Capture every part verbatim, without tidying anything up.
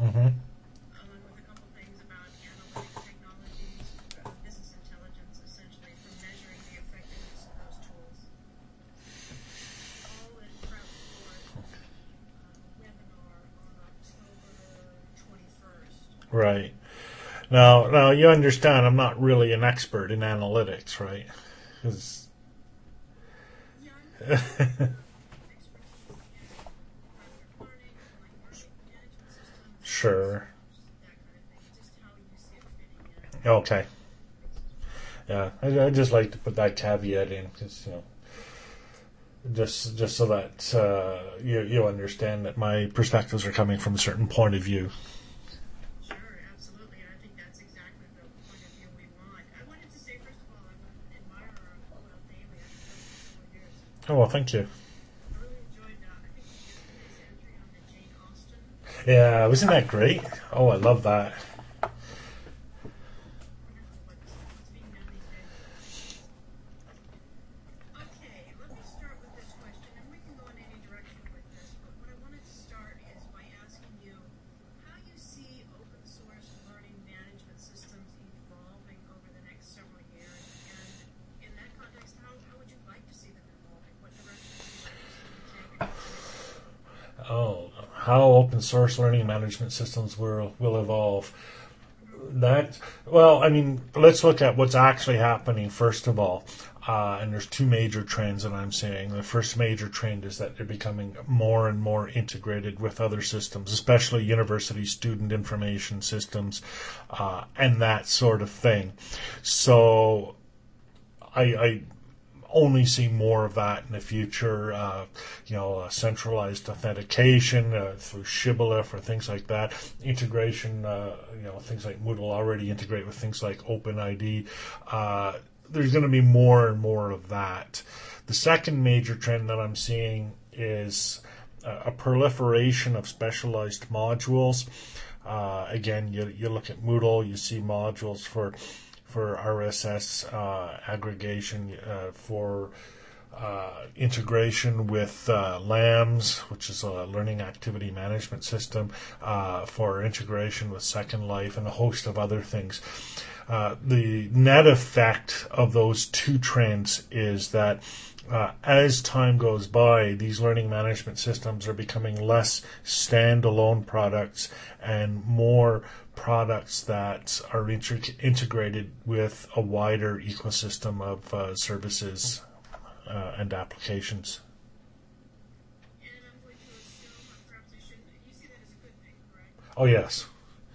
Mm-hmm. along with a couple things about analytic technologies, uh, business intelligence, essentially, for measuring the effectiveness of those tools. All in prep for the uh, webinar on October twenty-first. Right. Now, now you understand I'm not really an expert in analytics, right? 'Cause- Yeah, I'm looking for uh, expertise in rewarding learning, applying learning management systems, open sure. source, that kind of thing. Just how you see it fitting in Okay. to the mix as well. Yeah, I, I just like to put that caveat in because you know, just just so that uh, you you understand that my perspectives are coming from a certain point of view. Sure, absolutely. And I think that's exactly the point of view we want. I wanted to say, first of all, I'm an admirer of O L Daily. I've been doing it for several years. Oh well, thank you. I really enjoyed, uh, I think, yesterday's entry on the Jane Austen. Yeah, wasn't that great? Oh, I love that. Wonderful what's, what's being done these days. Okay, let me start with this question, and we can go in any direction with this, but what I wanted to start is by asking you how you see open source learning management systems evolving over the next several years, and in that context, how, how would you like to see them evolving? What direction would you like to see them take in the future? Oh, how open source learning management systems will will evolve. That well, I mean, let's look at what's actually happening first of all. Uh, and there's two major trends that I'm seeing. The first major trend is that they're becoming more and more integrated with other systems, especially university student information systems, uh, and that sort of thing. So I, I only see more of that in the future. Uh, you know, uh, centralized authentication uh, through Shibboleth or things like that. Integration, uh, you know, things like Moodle already integrate with things like OpenID. Uh, there's going to be more and more of that. The second major trend that I'm seeing is a, a proliferation of specialized modules. Uh, again, you, you look at Moodle, you see modules for for R S S uh, aggregation, uh, for uh, integration with uh, LAMS, which is a learning activity management system, uh, for integration with Second Life, and a host of other things. Uh, the net effect of those two trends is that uh, as time goes by, these learning management systems are becoming less standalone products and more products that are inter- integrated with a wider ecosystem of uh, services uh, and applications. And I'm going to assume, or perhaps I shouldn't, you see that as a good thing, correct? Oh, yes.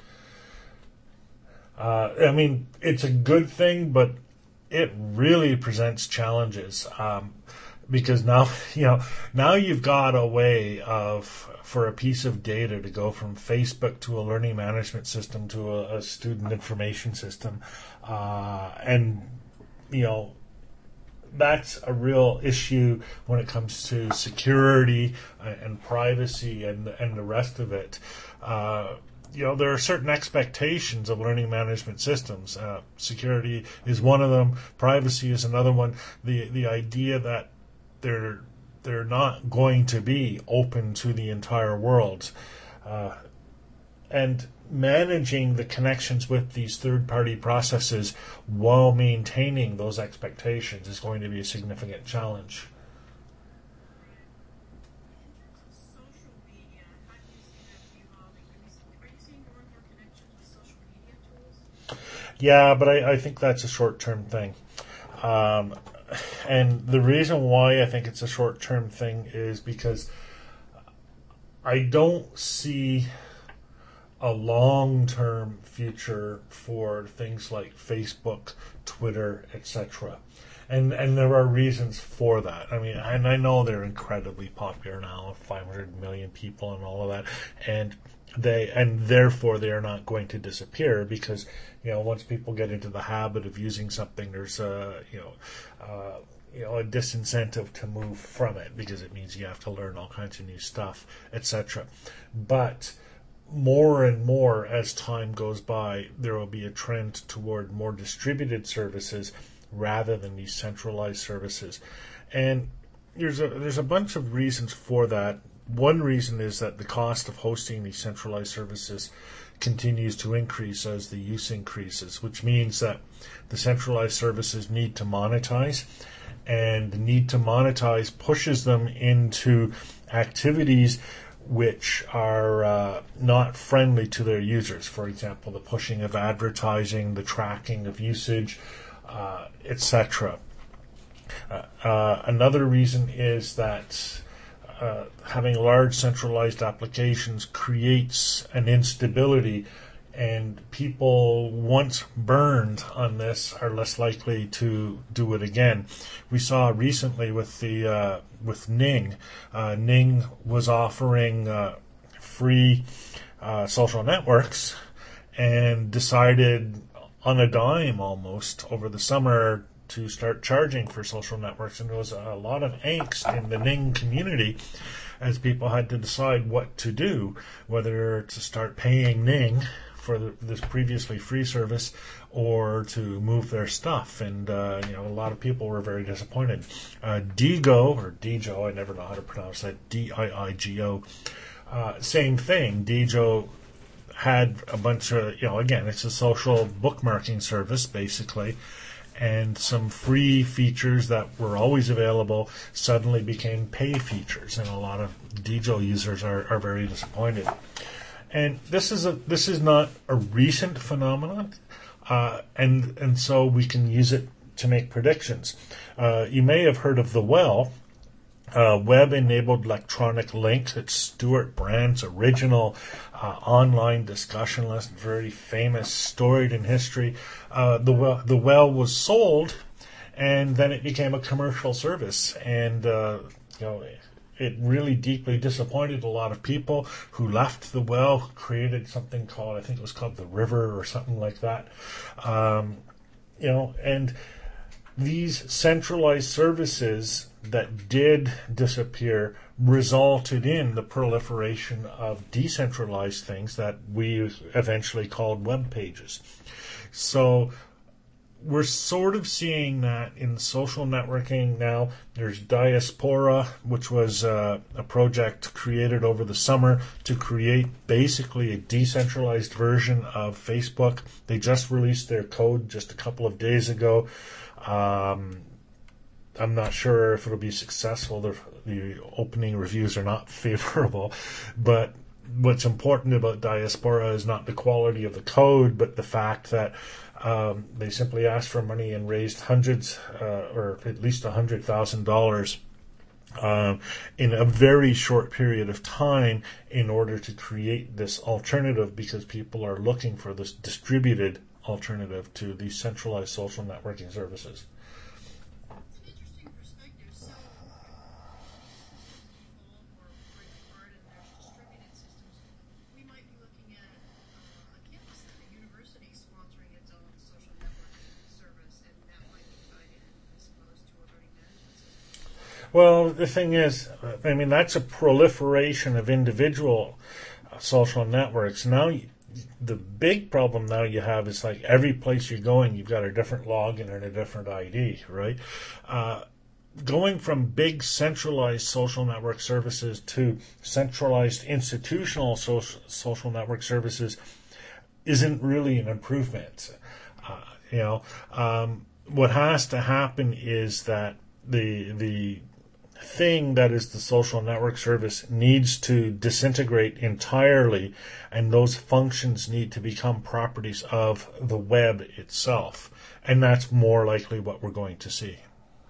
Uh, I mean, it's a good thing, but it really presents challenges um, because now you know now you've got a way of for a piece of data to go from Facebook to a learning management system to a, a student information system, uh, and you know that's a real issue when it comes to security and privacy and and the rest of it. Uh, you know, there are certain expectations of learning management systems. Uh, security is one of them. Privacy is another one. The the idea that they're they're not going to be open to the entire world, uh, and managing the connections with these third-party processes while maintaining those expectations is going to be a significant challenge. In terms of social media, how do you see that evolving? Are you, are you seeing more and more connections with social media tools? Yeah, but I, I think that's a short-term thing. Um, and the reason why I think it's a short-term thing is because I don't see a long-term future for things like Facebook, Twitter, et cetera. And and there are reasons for that. I mean, and I know they're incredibly popular now, five hundred million people and all of that, and they and therefore they are not going to disappear because you know once people get into the habit of using something, there's a you know. Uh, you know, a disincentive to move from it because it means you have to learn all kinds of new stuff, et cetera. But more and more as time goes by, there will be a trend toward more distributed services rather than these centralized services. And there's a there's a bunch of reasons for that. one reason is that the cost of hosting these centralized services continues to increase as the use increases, which means that the centralized services need to monetize, and the need to monetize pushes them into activities which are uh, not friendly to their users. For example, the pushing of advertising, the tracking of usage, uh, et cetera. Uh, uh, another reason is that uh, having large centralized applications creates an instability, and people once burned on this are less likely to do it again. We saw recently with the uh, with Ning, uh, Ning was offering uh, free uh, social networks and decided on a dime almost over the summer to start charging for social networks, and there was a lot of angst in the Ning community as people had to decide what to do, whether to start paying Ning for the, this previously free service or to move their stuff. And uh, you know, a lot of people were very disappointed. Uh, Digo, or Digo, I never know how to pronounce that, D I I G O, uh, same thing. Digo had a bunch of, you know, again, it's a social bookmarking service basically, and some free features that were always available suddenly became pay features, and a lot of Digo users are, are very disappointed. And this is a this is not a recent phenomenon, uh, and and so we can use it to make predictions. Uh, you may have heard of The Well, uh, web-enabled electronic link. It's Stuart Brand's original uh, online discussion list, very famous, storied in history. Uh, the well, the Well was sold, and then it became a commercial service, and uh, you know. It really deeply disappointed a lot of people who left The Well, created something called, I think it was called The River or something like that. Um, you know, and these centralized services that did disappear resulted in the proliferation of decentralized things that we eventually called web pages. So we're sort of seeing that in social networking now. There's Diaspora, which was uh, a project created over the summer to create basically a decentralized version of Facebook. They just released their code just a couple of days ago. Um, I'm not sure if it'll be successful. The, the opening reviews are not favorable, but what's important about Diaspora is not the quality of the code, but the fact that um, they simply asked for money and raised hundreds, uh, or at least a hundred thousand dollars, um, in a very short period of time in order to create this alternative, because people are looking for this distributed alternative to these centralized social networking services. Well, the thing is, I mean, that's a proliferation of individual uh, social networks. Now, the big problem now you have is like every place you're going, you've got a different login and a different I D, right? Uh, going from big centralized social network services to centralized institutional social, social network services isn't really an improvement. Uh, you know, um, what has to happen is that the the thing that is the social network service needs to disintegrate entirely, and those functions need to become properties of the web itself. And that's more likely what we're going to see.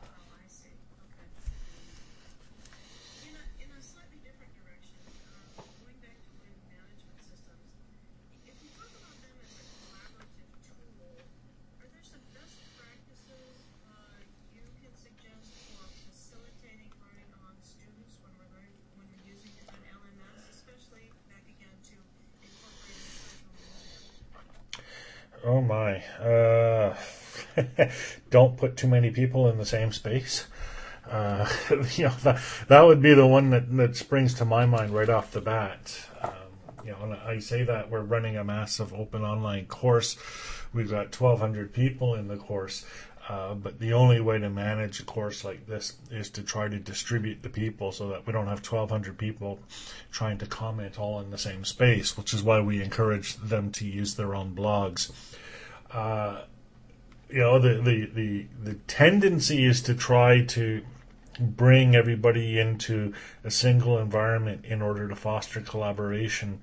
Oh my. Uh, don't put too many people in the same space. Uh, you know, that, that would be the one that, that springs to my mind right off the bat. Um, you know, and I say that we're running a massive open online course. We've got twelve hundred people in the course. Uh, but the only way to manage a course like this is to try to distribute the people so that we don't have twelve hundred people trying to comment all in the same space, which is why we encourage them to use their own blogs. Uh, you know, the, the, the, the tendency is to try to bring everybody into a single environment in order to foster collaboration.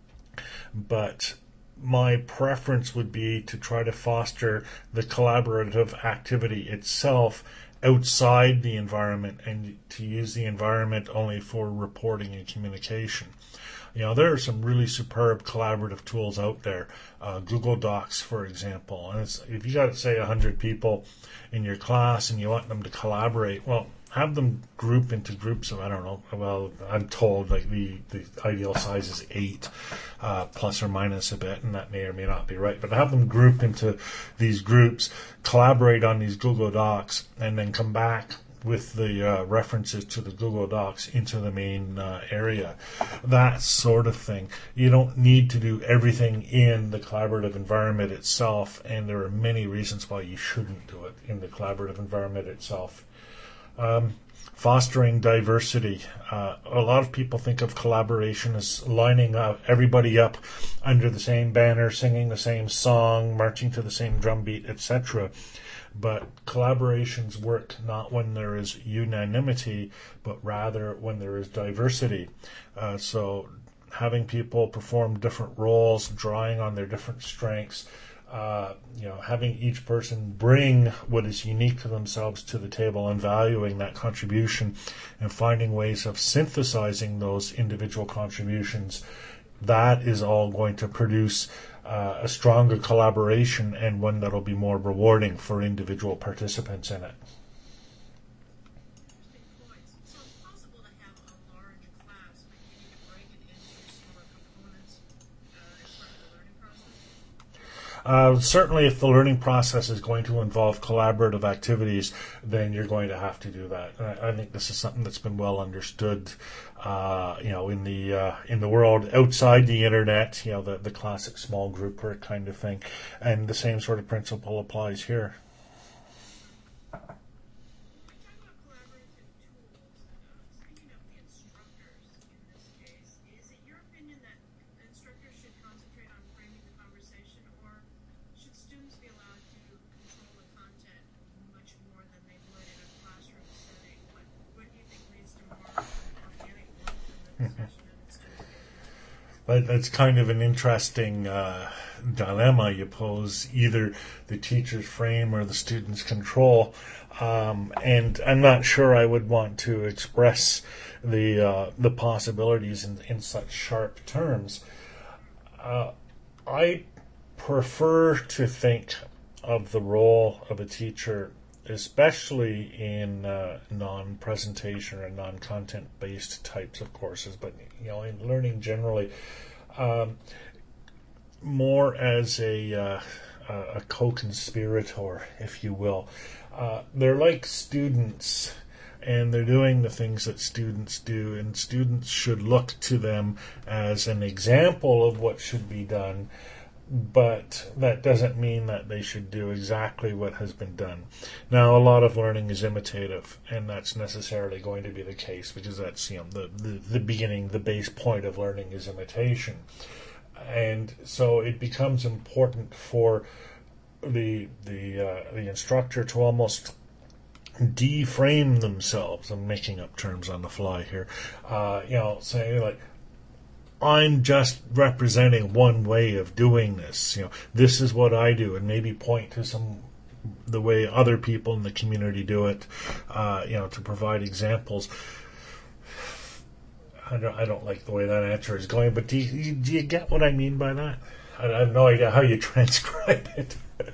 But my preference would be to try to foster the collaborative activity itself outside the environment and to use the environment only for reporting and communication. You know, there are some really superb collaborative tools out there. Uh, Google Docs, for example. And it's, if you got, say, one hundred people in your class and you want them to collaborate, well, have them group into groups of, I don't know, well, I'm told like the, the ideal size is eight, uh, plus or minus a bit, and that may or may not be right, but have them group into these groups, collaborate on these Google Docs, and then come back with the uh, references to the Google Docs into the main uh, area. That sort of thing. You don't need to do everything in the collaborative environment itself, and there are many reasons why you shouldn't do it in the collaborative environment itself. Um, fostering diversity. Uh, a lot of people think of collaboration as lining up everybody up under the same banner, singing the same song, marching to the same drum beat, et cetera. But collaborations work not when there is unanimity, but rather when there is diversity. Uh, so having people perform different roles, drawing on their different strengths, Uh, you know, having each person bring what is unique to themselves to the table and valuing that contribution and finding ways of synthesizing those individual contributions, that is all going to produce uh, a stronger collaboration and one that will be more rewarding for individual participants in it. Interesting points. So it's possible to have a large class, but you need to break it into smaller components uh, as part of the learning process? Uh, certainly, if the learning process is going to involve collaborative activities, then you're going to have to do that. I, I think this is something that's been well understood, uh, you know, in the uh, in the world outside the internet. You know, the the classic small group work kind of thing, and the same sort of principle applies here. When we talk about collaborative tools, uh, speaking of the instructors in this case, is it your opinion that instructors should concentrate on framing the conversation, or should students be allowed to control the content much more than they would in a classroom setting? What, what do you think leads to more organic growth in the discussion and the students engagement? But that's kind of an interesting uh, dilemma you pose. Either the teachers frame or the students control. Um, and I'm not sure I would want to express the uh, the possibilities in, in such sharp terms. Uh, I prefer to think of the role of a teacher, especially in uh, non-presentation or non-content-based types of courses, but you know, in learning generally, um, more as a uh, a co-conspirator, if you will. Uh, they're like students, and they're doing the things that students do, and students should look to them as an example of what should be done, but that doesn't mean that they should do exactly what has been done. Now, a lot of learning is imitative, and that's necessarily going to be the case, because that's, you know, the, the, the beginning, the base point of learning is imitation. And so it becomes important for the the uh, the instructor to almost deframe themselves. I'm making up terms on the fly here. Uh, you know, saying like, I'm just representing one way of doing this. You know, this is what I do, and maybe point to some the way other people in the community do it. Uh, you know, to provide examples. I don't, I don't like the way that answer is going, but do you, do you get what I mean by that? I, I have no idea how you transcribe it.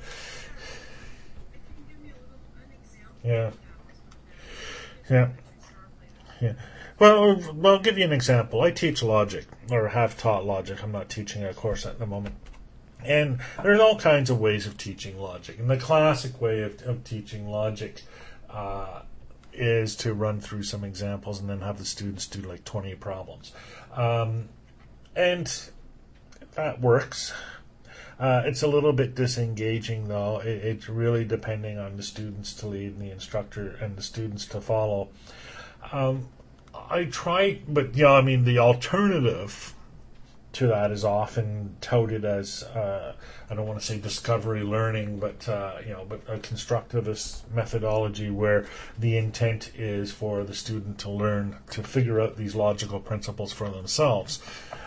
Yeah. Yeah. Yeah. Well, well, I'll give you an example. I teach logic, or have taught logic. I'm not teaching a course at the moment. And there's all kinds of ways of teaching logic. And the classic way of, of teaching logic uh, is to run through some examples and then have the students do like twenty problems. Um, and that works. Uh, it's a little bit disengaging, though. It, it's really depending on the students to lead and the instructor and the students to follow. Um, I try, but yeah, I mean, the alternative to that is often touted as uh, I don't want to say discovery learning, but uh, you know, but a constructivist methodology where the intent is for the student to learn to figure out these logical principles for themselves,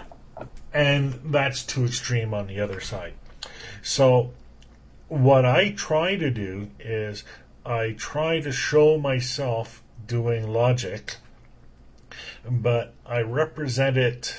and that's too extreme on the other side. So, what I try to do is I try to show myself doing logic, but I represent it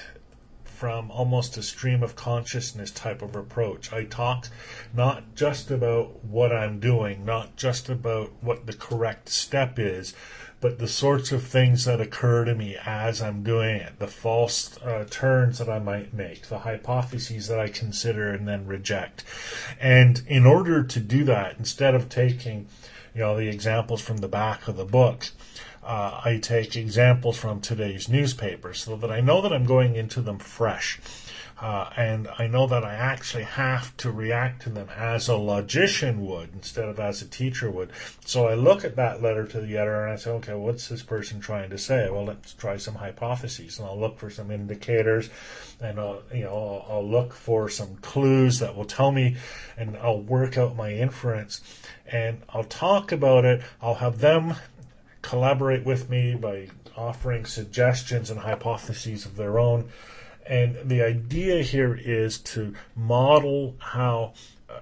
from almost a stream of consciousness type of approach. I talk not just about what I'm doing, not just about what the correct step is, but the sorts of things that occur to me as I'm doing it, the false uh, turns that I might make, the hypotheses that I consider and then reject. And in order to do that, instead of taking, you know, the examples from the back of the book, Uh, I take examples from today's newspaper so that I know that I'm going into them fresh. Uh, and I know that I actually have to react to them as a logician would instead of as a teacher would. So I look at that letter to the editor and I say, okay, what's this person trying to say? Well, let's try some hypotheses, and I'll look for some indicators, and I'll, you know, I'll, I'll look for some clues that will tell me, and I'll work out my inference, and I'll talk about it. I'll have them collaborate with me by offering suggestions and hypotheses of their own. And the idea here is to model how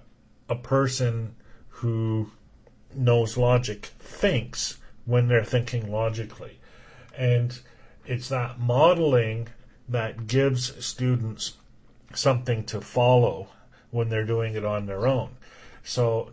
a person who knows logic thinks when they're thinking logically. And it's that modeling that gives students something to follow when they're doing it on their own. So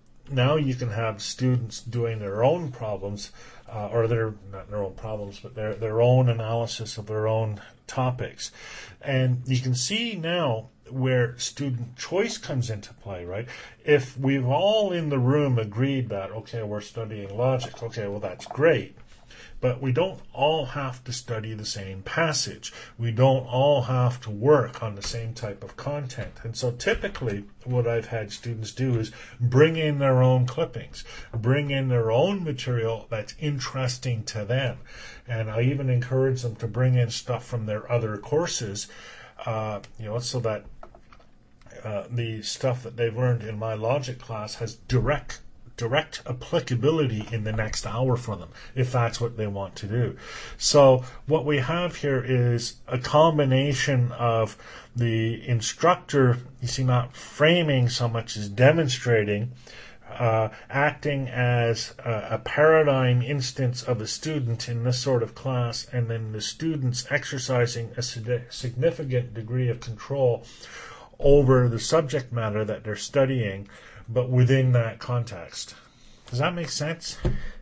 now you can have students doing their own problems, uh, or their not their own problems, but their their own analysis of their own topics, and you can see now where student choice comes into play, right? If we've all in the room agreed that okay, we're studying logic, okay, well that's great. But we don't all have to study the same passage. We don't all have to work on the same type of content. And so typically what I've had students do is bring in their own clippings, bring in their own material that's interesting to them. And I even encourage them to bring in stuff from their other courses, uh, you know, so that uh, the stuff that they've learned in my logic class has direct direct applicability in the next hour for them, if that's what they want to do. So what we have here is a combination of the instructor, you see, not framing so much as demonstrating, uh, acting as a, a paradigm instance of a student in this sort of class, and then the students exercising a significant degree of control over the subject matter that they're studying, but within that context. Does that make sense?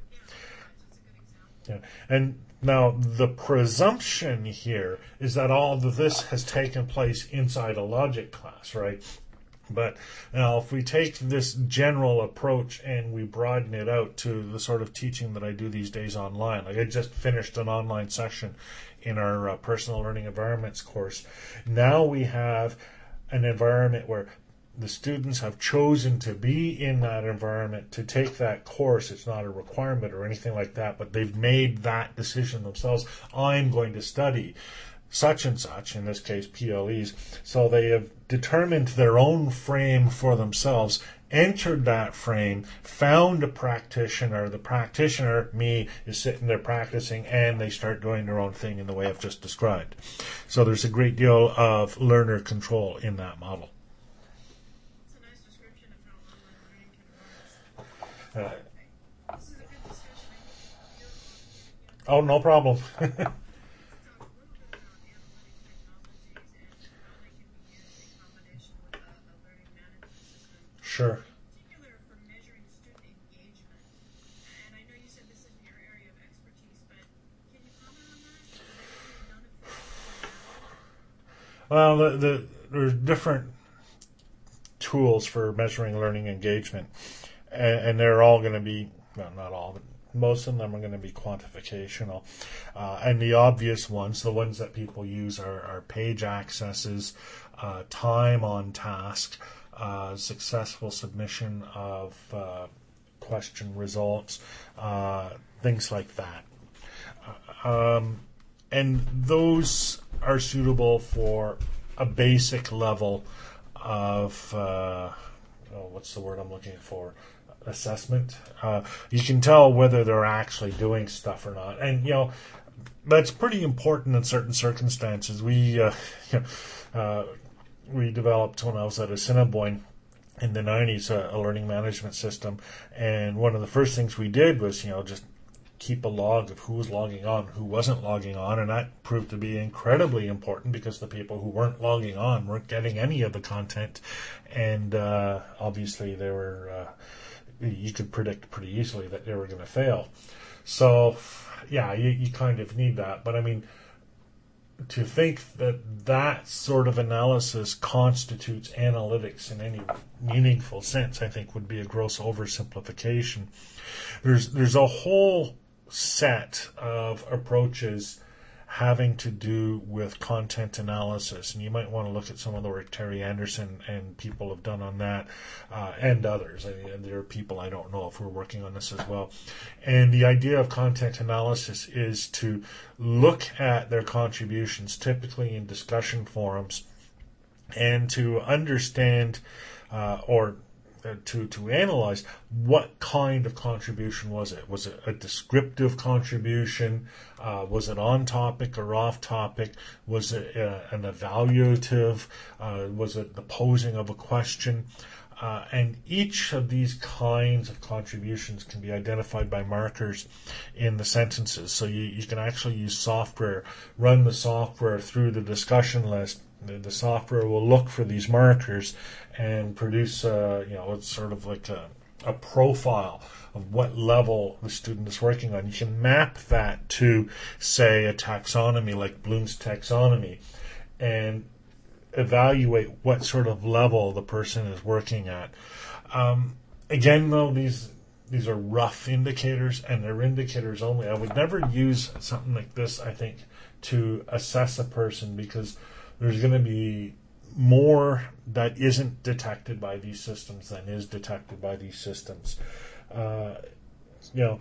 Yeah. And now the presumption here is that all of this has taken place inside a logic class, right? But now if we take this general approach and we broaden it out to the sort of teaching that I do these days online, like I just finished an online session in our uh, personal learning environments course. Now we have an environment where the students have chosen to be in that environment to take that course. It's not a requirement or anything like that, but they've made that decision themselves. I'm going to study such and such, in this case P L Es. So they have determined their own frame for themselves, entered that frame, found a practitioner. The practitioner, me, is sitting there practicing, and they start doing their own thing in the way I've just described. So there's a great deal of learner control in that model. Uh, This is a good discussion. I hope you'll, you know, oh, no problem. talk a little bit about analytic technologies and how they can be used in combination with a, a learning management system. Sure. In particular for measuring student engagement. And I know you said this isn't your area of expertise, but can you comment on that? Is there anything known if Well, the, the, there's different tools for measuring learning engagement. And, and they're all going to be, well, not all, but most of them are going to be quantificational. Uh, and the obvious ones, the ones that people use are, are page accesses, uh, time on task, uh, successful submission of uh, question results, uh, things like that. Um, and those are suitable for a basic level of, uh, oh, what's the word I'm looking for? Assessment. Uh, you can tell whether they're actually doing stuff or not. And, you know, that's pretty important in certain circumstances. We, uh, uh, we developed, when I was at Assiniboine in the nineties, a, a learning management system. And one of the first things we did was, you know, just keep a log of who was logging on, who wasn't logging on, and that proved to be incredibly important because the people who weren't logging on weren't getting any of the content, and uh, obviously they were. Uh, you could predict pretty easily that they were going to fail. So, yeah, you, you kind of need that. But I mean, to think that that sort of analysis constitutes analytics in any meaningful sense, I think would be a gross oversimplification. There's there's a whole set of approaches having to do with content analysis, and you might want to look at some of the work Terry Anderson and people have done on that, uh, and others. I mean, there are people I don't know if we're working on this as well. And the idea of content analysis is to look at their contributions, typically in discussion forums, and to understand uh, or to to analyze what kind of contribution was it. Was it a descriptive contribution? Uh, was it on topic or off topic? Was it uh, an evaluative? Uh, was it the posing of a question? Uh, and each of these kinds of contributions can be identified by markers in the sentences. So you, you can actually use software, run the software through the discussion list. The, the software will look for these markers and produce, uh, you know, it's sort of like a, a profile of what level the student is working on. You can map that to, say, a taxonomy like Bloom's taxonomy and evaluate what sort of level the person is working at. Um, again, though, these these are rough indicators, and they're indicators only. I would never use something like this, I think, to assess a person, because there's going to be more that isn't detected by these systems than is detected by these systems. Uh, you know,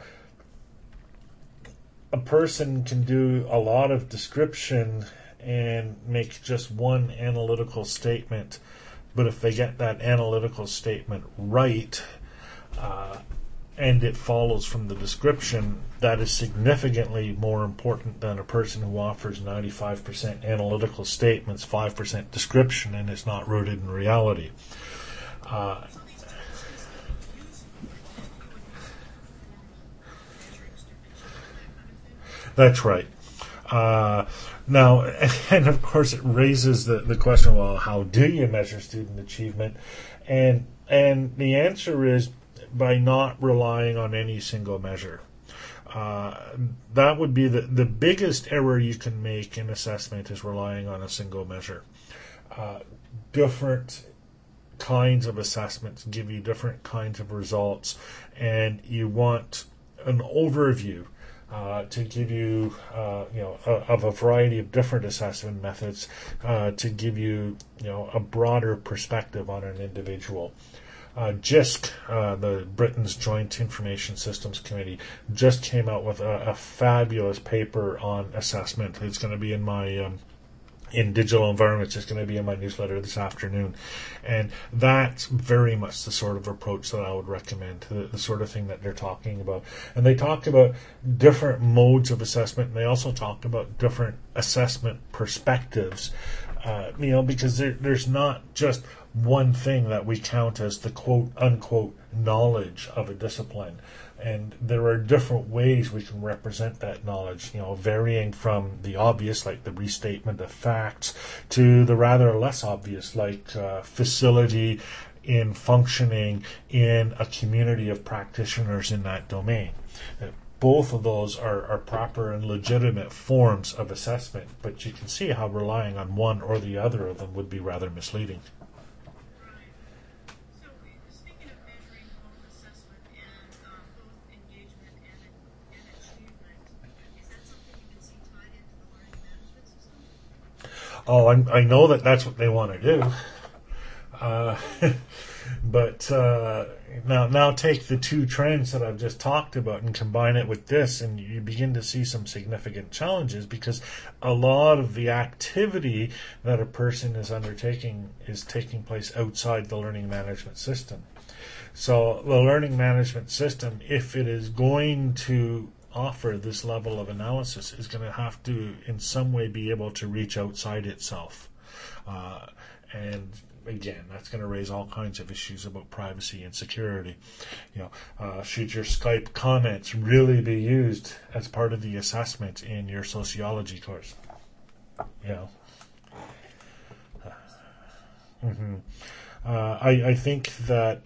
a person can do a lot of description and make just one analytical statement, but if they get that analytical statement right, uh, and it follows from the description, that is significantly more important than a person who offers ninety-five percent analytical statements, five percent description, and is not rooted in reality. Uh, that's right. Uh, now, and of course it raises the, the question, well, how do you measure student achievement? And and the answer is by not relying on any single measure. Uh, that would be the, the biggest error you can make in assessment, is relying on a single measure. Uh, different kinds of assessments give you different kinds of results, and you want an overview uh, to give you, uh, you know, a, of a variety of different assessment methods uh, to give you, you know, a broader perspective on an individual. Uh, JISC, uh, the Britain's Joint Information Systems Committee, just came out with a, a fabulous paper on assessment. It's going to be in my um, in digital environments. It's going to be in my newsletter this afternoon, and that's very much the sort of approach that I would recommend. The, the sort of thing that they're talking about, and they talk about different modes of assessment, and they also talk about different assessment perspectives. Uh, you know, because there, there's not just one thing that we count as the quote unquote knowledge of a discipline, and there are different ways we can represent that knowledge, you know, varying from the obvious, like the restatement of facts, to the rather less obvious, like uh, facility in functioning in a community of practitioners in that domain. Uh, Both of those are, are proper and legitimate forms of assessment, but you can see how relying on one or the other of them would be rather misleading. Right. So, speaking of measuring both assessment and uh, both engagement and Oh, I'm, I know that that's what they want to do. Uh, but uh, now, now take the two trends that I've just talked about and combine it with this, and you begin to see some significant challenges, because a lot of the activity that a person is undertaking is taking place outside the learning management system. So the learning management system, if it is going to offer this level of analysis, is going to have to in some way be able to reach outside itself. Uh, and again, that's going to raise all kinds of issues about privacy and security. You know, uh, should your Skype comments really be used as part of the assessment in your sociology course? You know, uh, mm-hmm. uh, I, I think that,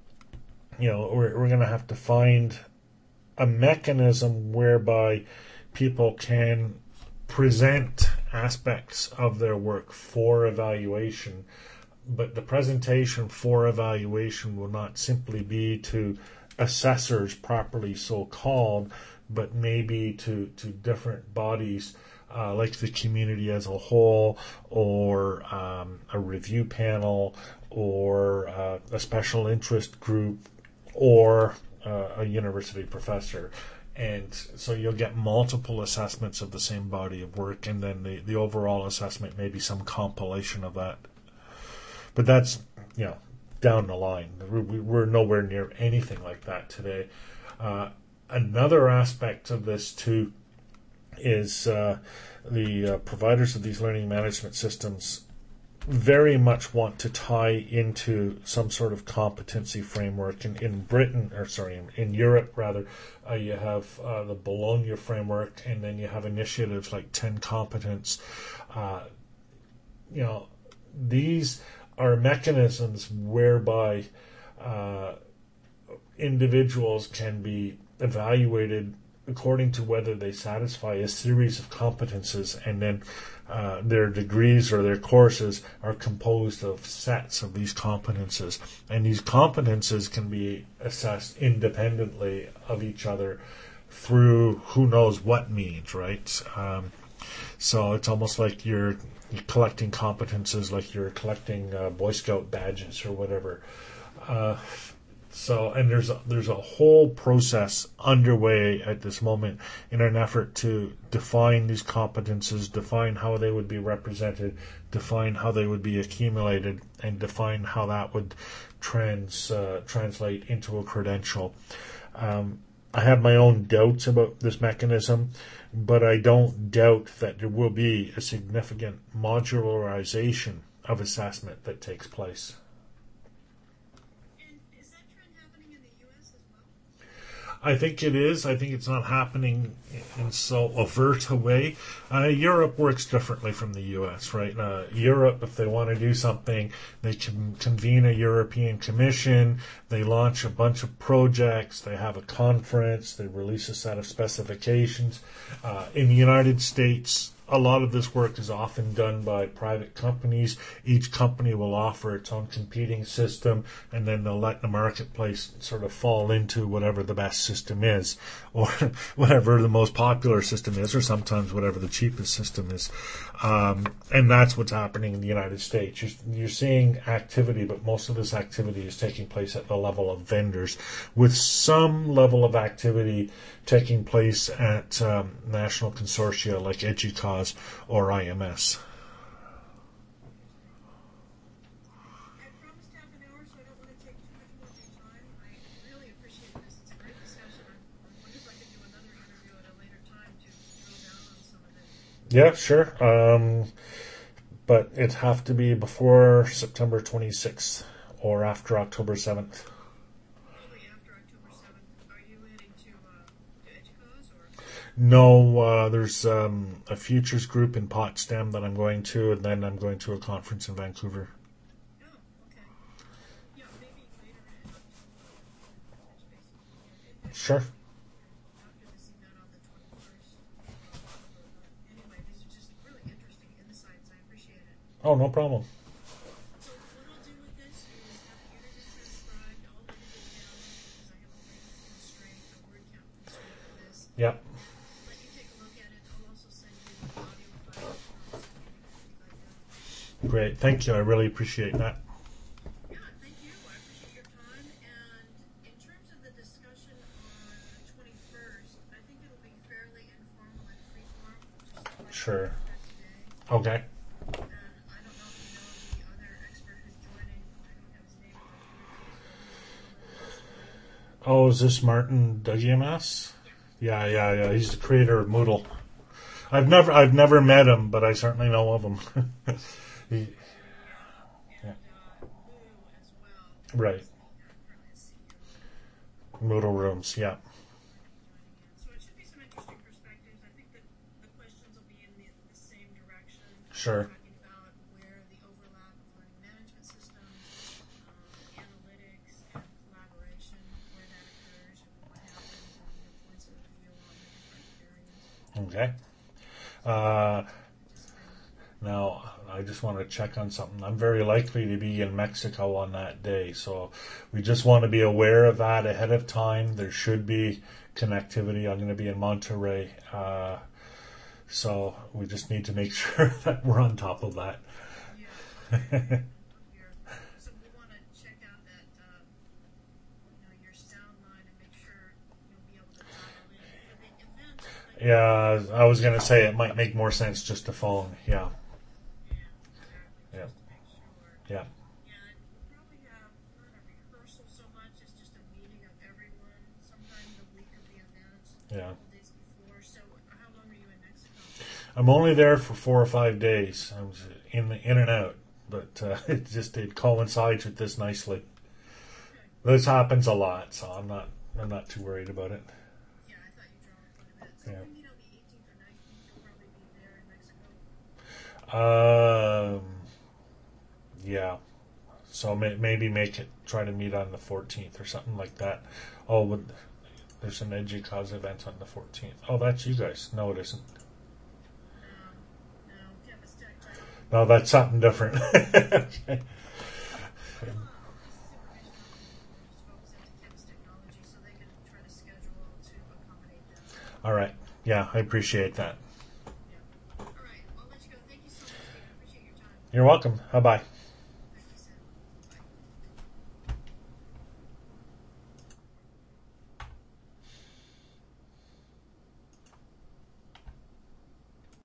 you know, we're, we're going to have to find a mechanism whereby people can present aspects of their work for evaluation, but the presentation for evaluation will not simply be to assessors, properly so called, but maybe to, to different bodies uh, like the community as a whole, or um, a review panel, or uh, a special interest group, or uh, a university professor. And so you'll get multiple assessments of the same body of work, and then the, the overall assessment may be some compilation of that. But that's, you know, down the line. We're nowhere near anything like that today. Uh, another aspect of this, too, is uh, the uh, providers of these learning management systems very much want to tie into some sort of competency framework. In, in Britain, or sorry, in, in Europe rather, uh, you have uh, the Bologna framework, and then you have initiatives like ten Competence. Uh, you know, these are mechanisms whereby uh, individuals can be evaluated according to whether they satisfy a series of competences, and then uh, their degrees or their courses are composed of sets of these competences. And these competences can be assessed independently of each other through who knows what means, right? Um, so it's almost like you're, you're collecting competences like you're collecting uh, Boy Scout badges or whatever. Uh, So, and there's a, there's a whole process underway at this moment in an effort to define these competences, define how they would be represented, define how they would be accumulated, and define how that would trans uh, translate into a credential. Um, I have my own doubts about this mechanism, but I don't doubt that there will be a significant modularization of assessment that takes place. I think it is. I think it's not happening in so overt a way. Uh, Europe works differently from the U S, right? Uh, Europe, if they want to do something, they can convene a European Commission, they launch a bunch of projects, they have a conference, they release a set of specifications. Uh, in the United States, a lot of this work is often done by private companies. Each company will offer its own competing system, and then they'll let the marketplace sort of fall into whatever the best system is, or whatever the most popular system is, or sometimes whatever the cheapest system is. Um, and that's what's happening in the United States. You're, you're seeing activity, but most of this activity is taking place at the level of vendors, with some level of activity taking place at um, national consortia like EDUCAUSE or I M S. I promised half an hour, so I don't want to take too much more of your time. I really appreciate this. It's a great discussion. I wonder if I could do another interview at a later time to drill down on some of this. Yeah, sure. Um, but it'd have to be before September twenty-sixth or after October seventh. No, uh, there's um, a futures group in Potsdam that I'm going to, and then I'm going to a conference in Vancouver. Oh, okay. Yeah, maybe later in October. Sure. After this event on the twenty-first of October. Anyway, these are just really interesting insights. I appreciate it. Oh, no problem. So what I'll do with this is have the interview transcribed, all the data down, because I have a language constraint, a word count constraint for this. Yep. Let you take a look at it. I'll also send you the audio file. Um, so you can think like that. great. Thank you. I really appreciate that. Yeah, thank you. I appreciate your time. And in terms of the discussion on the twenty-first, I think it'll be fairly informal and freeform, just like Sure. we had today. Okay. And I don't know if you know the other expert who's joining. I don't have his name at my fingertips, but maybe Oh, is this Martin W M S? Yeah, yeah, yeah. He's the creator of Moodle. I've never, I've never met him, but I certainly know of him. he, yeah. And uh, Lou as well. right. He's the uh, currently C E O. Moodle rooms. Yeah. So it should be some interesting perspectives. I think that the questions will be in the, the same direction. Sure. Talking about where the overlap of learning management systems, um, analytics, and collaboration, where that occurs, and what happens, and your points of view on the different areas. Okay. Uh, Just kind now, I just want to check on something. I'm very likely to be in Mexico on that day, so we just want to be aware of that ahead of time. There should be connectivity. I'm going to be in Monterrey, uh, so we just need to make sure that we're on top of that. of, yeah. Here. So we want to check out that, um, you know, your sound line and make sure you'll be able to dial in for the event. Like, Yeah, I was going to say it might make more sense just to phone. Yeah, yeah, exactly. Yeah. Just to make sure. yeah, And we'll probably have not a rehearsal so much as just a meeting of everyone sometime the week of the event, yeah. a couple days before. So how long are you in Mexico? I'm only there for four or five days. I was in in and out, but uh, it just it coincides with this nicely. Okay. This happens a lot, so I'm not I'm not too worried about it. Yeah, I thought you traveled quite a bit. So Yeah. we meet on the eighteenth or nineteenth. You'll probably be there in Mexico. Um, yeah. So may, maybe make it try to meet on the fourteenth or something like that. Oh, but there's an EduCause event on the fourteenth. Oh, that's you guys. No, it isn't. No, no, Campus Tech, right? No, that's something different. Okay. Well, this is information on just focus into Campus Technology so they can try to schedule to accommodate them. All right. Yeah, I appreciate that. Yeah. All right, I'll let you go. Thank you so much, Steve. I appreciate your time. You're welcome. Bye bye.